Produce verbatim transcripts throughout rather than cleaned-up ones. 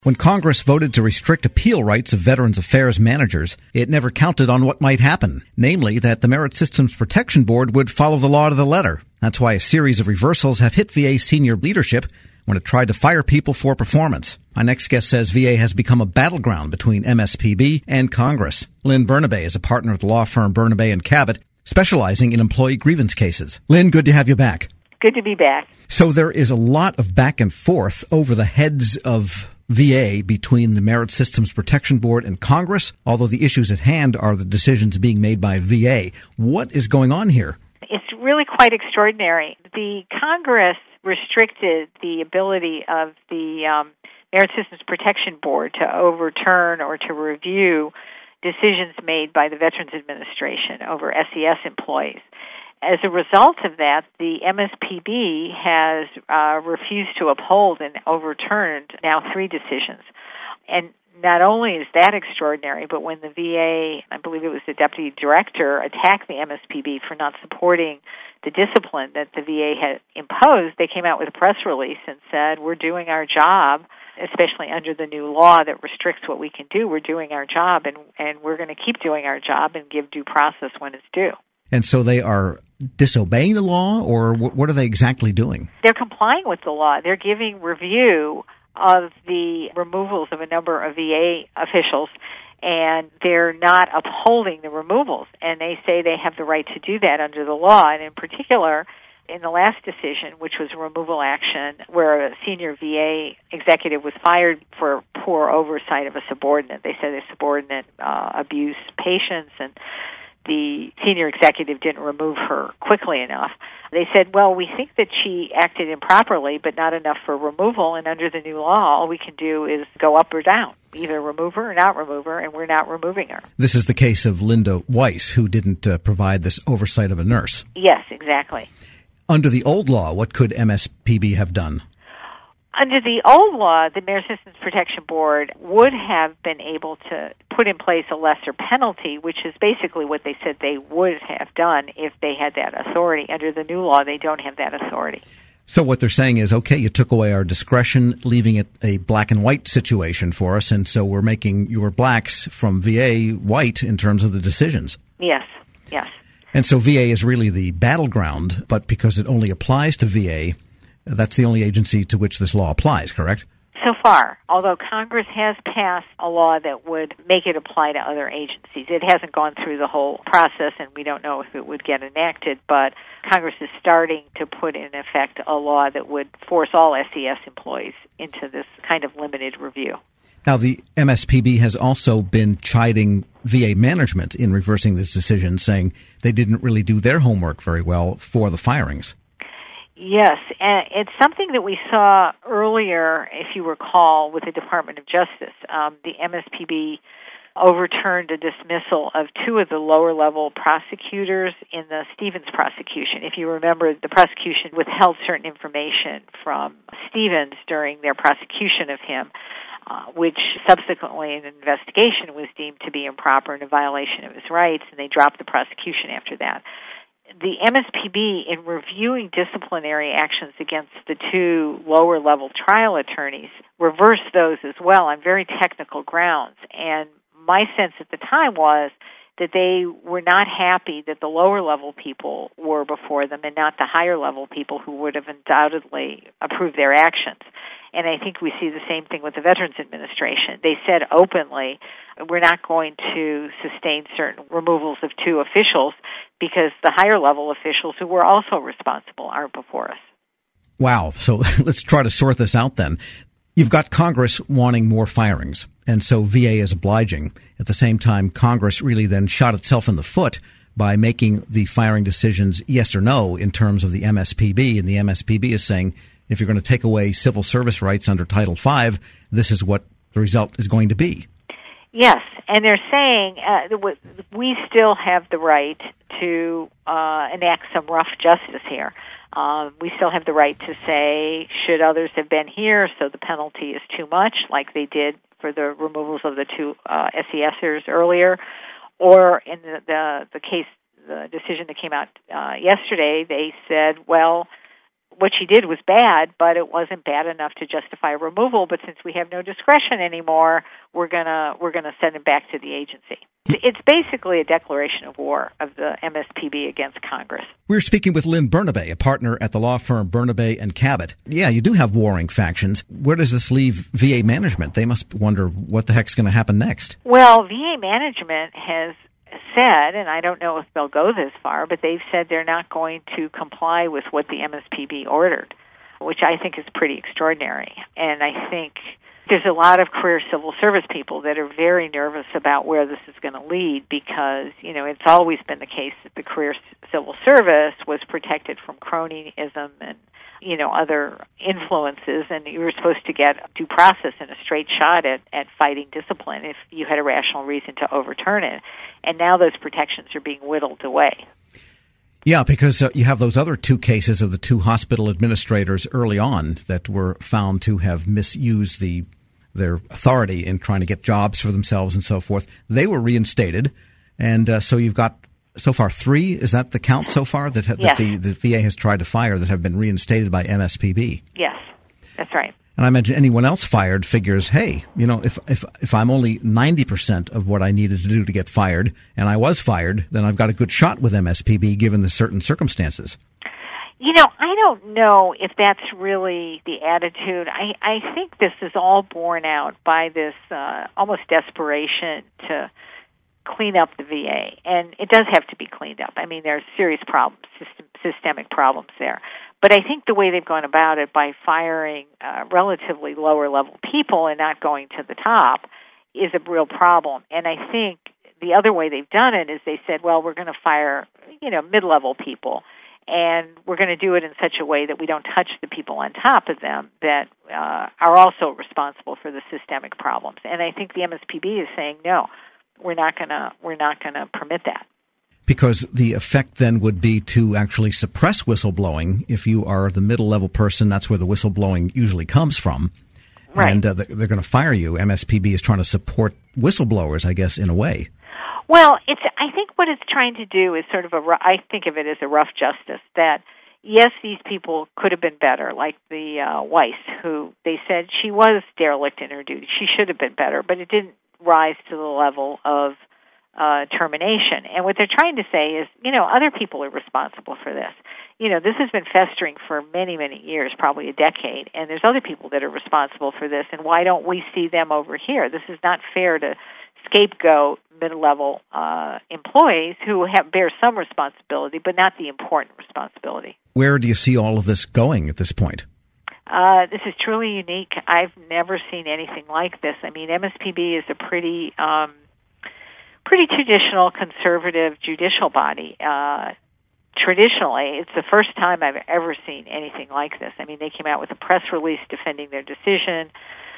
When Congress voted to restrict appeal rights of Veterans Affairs managers, it never counted on what might happen, namely that the Merit Systems Protection Board would follow the law to the letter. That's why a series of reversals have hit V A senior leadership when it tried to fire people for performance. My next guest says V A has become a battleground between M S P B and Congress. Lynn Bernabe is a partner at the law firm Bernabe and Cabot, specializing in employee grievance cases. Lynn, good to have you back. Good to be back. So there is a lot of back and forth over the heads of V A between the Merit Systems Protection Board and Congress, although the issues at hand are the decisions being made by V A. What is going on here? It's really quite extraordinary. The Congress restricted the ability of the um, Merit Systems Protection Board to overturn or to review decisions made by the Veterans Administration over S E S employees. As a result of that, the M S P B has uh, refused to uphold and overturned now three decisions. And not only is that extraordinary, but when the V A, I believe it was the deputy director, attacked the M S P B for not supporting the discipline that the V A had imposed, they came out with a press release and said, we're doing our job, especially under the new law that restricts what we can do. We're doing our job, and, and we're going to keep doing our job and give due process when it's due. And so they are disobeying the law, or what are they exactly doing? They're complying with the law. They're giving review of the removals of a number of V A officials, and they're not upholding the removals. And they say they have the right to do that under the law. And in particular, in the last decision, which was a removal action where a senior V A executive was fired for poor oversight of a subordinate. They said the subordinate uh, abused patients, and the senior executive didn't remove her quickly enough. They said, well, we think that she acted improperly, but not enough for removal, and under the new law, all we can do is go up or down, either remove her or not remove her, and we're not removing her. This is the case of Linda Weiss, who didn't uh, provide this oversight of a nurse. Yes, exactly. Under the old law, what could M S P B have done? Under the old law, the Merit Systems Protection Board would have been able to put in place a lesser penalty, which is basically what they said they would have done if they had that authority. Under the new law, they don't have that authority. So what they're saying is, okay, you took away our discretion, leaving it a black and white situation for us, and so we're making your blacks from V A white in terms of the decisions. Yes, yes. And so V A is really the battleground, but because it only applies to V A, that's the only agency to which this law applies, correct? So far, although Congress has passed a law that would make it apply to other agencies. It hasn't gone through the whole process, and we don't know if it would get enacted, but Congress is starting to put in effect a law that would force all S E S employees into this kind of limited review. Now, the M S P B has also been chiding V A management in reversing this decision, saying they didn't really do their homework very well for the firings. Yes, and it's something that we saw earlier, if you recall, with the Department of Justice. Um, the M S P B overturned a dismissal of two of the lower-level prosecutors in the Stevens prosecution. If you remember, the prosecution withheld certain information from Stevens during their prosecution of him, uh, which subsequently in an investigation was deemed to be improper and a violation of his rights, and they dropped the prosecution after that. The M S P B, in reviewing disciplinary actions against the two lower-level trial attorneys, reversed those as well on very technical grounds. And my sense at the time was that they were not happy that the lower-level people were before them and not the higher-level people who would have undoubtedly approved their actions. And I think we see the same thing with the Veterans Administration. They said openly, we're not going to sustain certain removals of two officials because the higher-level officials who were also responsible aren't before us. Wow. So let's try to sort this out then. You've got Congress wanting more firings, and so V A is obliging. At the same time, Congress really then shot itself in the foot by making the firing decisions yes or no in terms of the M S P B, and the M S P B is saying, if you're going to take away civil service rights under Title five, this is what the result is going to be. Yes, and they're saying uh, we still have the right to uh, enact some rough justice here. Um, we still have the right to say, should others have been here, so the penalty is too much, like they did for the removals of the two uh, SESers earlier, or in the, the, the case, the decision that came out uh, yesterday, they said, well, what she did was bad, but it wasn't bad enough to justify removal. But since we have no discretion anymore, we're gonna we're gonna send him back to the agency. It's basically a declaration of war of the M S P B against Congress. We're speaking with Lynn Bernabé, a partner at the law firm Bernabé and Cabot. Yeah, you do have warring factions. Where does this leave V A management? They must wonder what the heck's going to happen next. Well, V A management has said, and I don't know if they'll go this far, but they've said they're not going to comply with what the M S P B ordered, which I think is pretty extraordinary. And I think there's a lot of career civil service people that are very nervous about where this is going to lead because, you know, it's always been the case that the career civil service was protected from cronyism and, you know, other influences, and you were supposed to get due process and a straight shot at, at fighting discipline if you had a rational reason to overturn it. And now those protections are being whittled away. Yeah, because uh, you have those other two cases of the two hospital administrators early on that were found to have misused the their authority in trying to get jobs for themselves and so forth. They were reinstated, and uh, so you've got so far three. Is that the count so far that, that yes. the, the V A has tried to fire that have been reinstated by M S P B? Yes, that's right. And I imagine anyone else fired figures, hey, you know, if if if I'm only ninety percent of what I needed to do to get fired, and I was fired, then I've got a good shot with M S P B given the certain circumstances. You know, I don't know if that's really the attitude. I, I think this is all borne out by this uh, almost desperation to clean up the V A. And it does have to be cleaned up. I mean, there's serious problems, system, systemic problems there. But I think the way they've gone about it by firing uh, relatively lower-level people and not going to the top is a real problem. And I think the other way they've done it is they said, well, we're going to fire, you know, mid-level people. And we're going to do it in such a way that we don't touch the people on top of them that uh, are also responsible for the systemic problems. And I think the M S P B is saying, no, we're not going to we're not going to permit that. Because the effect then would be to actually suppress whistleblowing. If you are the middle-level person, that's where the whistleblowing usually comes from. Right. And uh, they're going to fire you. M S P B is trying to support whistleblowers, I guess, in a way. Well, it's. I think what it's trying to do is sort of a. I think of it as a rough justice. That yes, these people could have been better, like the uh, Weiss, who they said she was derelict in her duty. She should have been better, but it didn't rise to the level of uh, termination. And what they're trying to say is, you know, other people are responsible for this. You know, this has been festering for many, many years, probably a decade, and there's other people that are responsible for this. And why don't we see them over here? This is not fair to scapegoat mid-level uh, employees who have, bear some responsibility, but not the important responsibility. Where do you see all of this going at this point? Uh, this is truly unique. I've never seen anything like this. I mean, M S P B is a pretty, um, pretty traditional, conservative judicial body. Uh, traditionally, it's the first time I've ever seen anything like this. I mean, they came out with a press release defending their decision.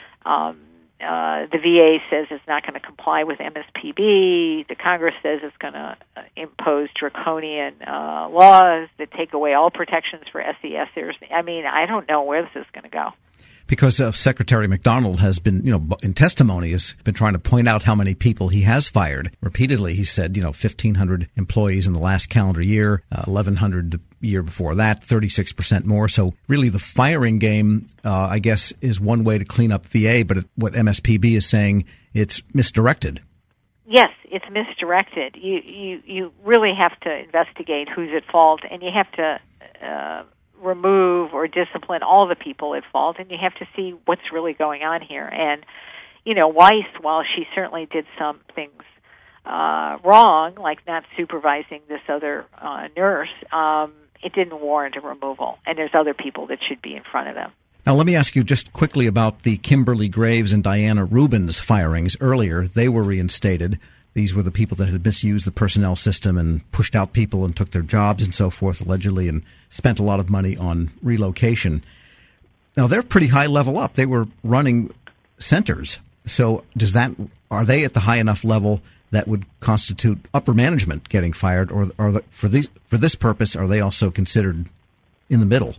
Um, Uh, the V A says it's not going to comply with M S P B. The Congress says it's going to uh, impose draconian uh, laws that take away all protections for S E Sers. I mean, I don't know where this is going to go. Because uh, Secretary McDonald has been, you know, in testimony has been trying to point out how many people he has fired. Repeatedly, he said, you know, fifteen hundred employees in the last calendar year, uh, eleven hundred the year before that, thirty-six percent more. So really the firing game, uh, I guess, is one way to clean up V A. But it, what M S P B is saying, it's misdirected. Yes, it's misdirected. You, you, you really have to investigate who's at fault, and you have to uh, remove or discipline all the people at fault, and you have to see what's really going on here. And, you know, Weiss, while she certainly did some things uh, wrong, like not supervising this other uh, nurse, um, it didn't warrant a removal, and there's other people that should be in front of them. Now, let me ask you just quickly about the Kimberly Graves and Diana Rubins firings earlier. They were reinstated. These were the people that had misused the personnel system and pushed out people and took their jobs and so forth, allegedly, and spent a lot of money on relocation. Now, they're pretty high level up. They were running centers. So does that are they at the high enough level that would constitute upper management getting fired, or, or for these for this purpose, are they also considered in the middle?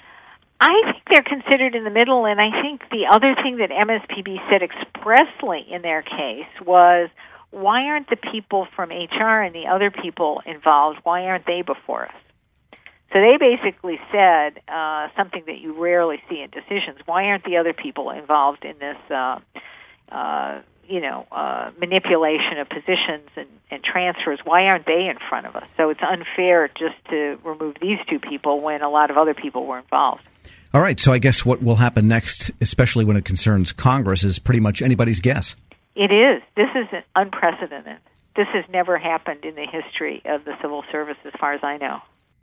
I think they're considered in the middle, and I think the other thing that M S P B said expressly in their case was, why aren't the people from H R and the other people involved, why aren't they before us? So they basically said uh, something that you rarely see in decisions. Why aren't the other people involved in this, uh, uh, you know, uh, manipulation of positions and, and transfers? Why aren't they in front of us? So it's unfair just to remove these two people when a lot of other people were involved. All right, so I guess what will happen next, especially when it concerns Congress, is pretty much anybody's guess. It is. This is unprecedented. This has never happened in the history of the civil service as far as I know.